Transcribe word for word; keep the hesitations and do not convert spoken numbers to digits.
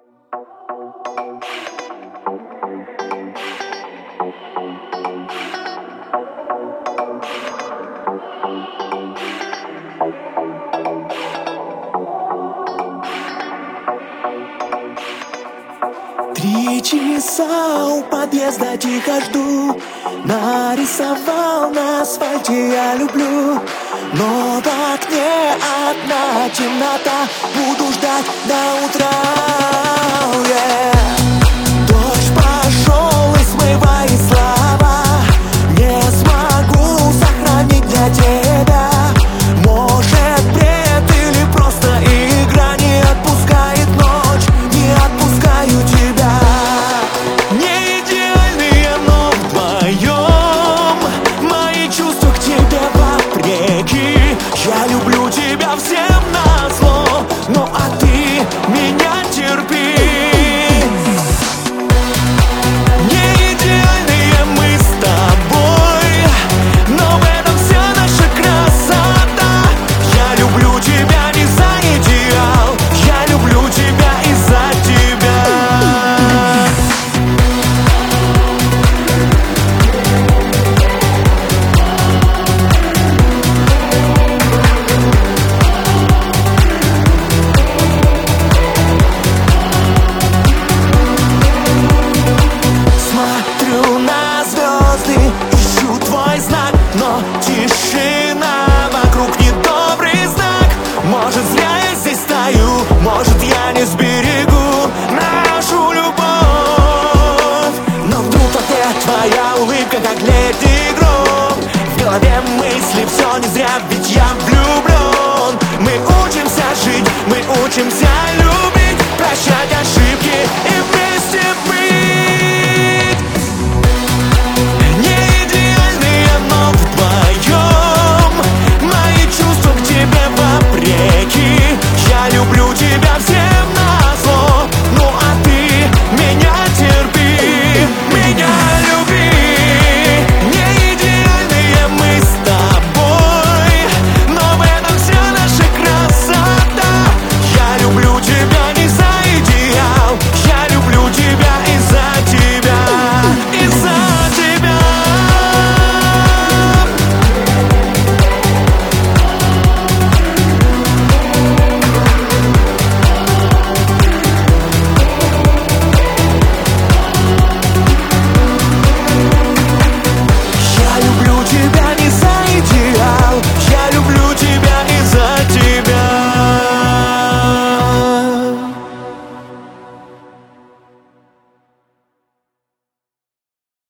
Три часа у подъезда тихо жду. Нарисовал на асфальте «я люблю». Но в окне одна темнота. Буду ждать до утра, yeah. Дождь пошел и смывает слова. Не смогу сохранить для тебя. Может, бред или просто игра. Не отпускает ночь, не отпускаю тебя. Не идеальные, но вдвоем мои чувства к тебе вопреки. Я люблю тебя всем назло, ну а ты меня терпи. Не идеальные мы с тобой, но в этом вся наша красота. Я люблю тебя не за идеал, я люблю тебя из-за тебя. Смотрю на звезды, ищу твой знак, но тишина вокруг недобрый знак. Может, зря я здесь стою, может, я не сберегу нашу любовь. Но вдруг в ответ твоя улыбка, как леди гром. В голове мысли, все не зря, ведь я влюблен. Мы учимся жить, мы учимся любить.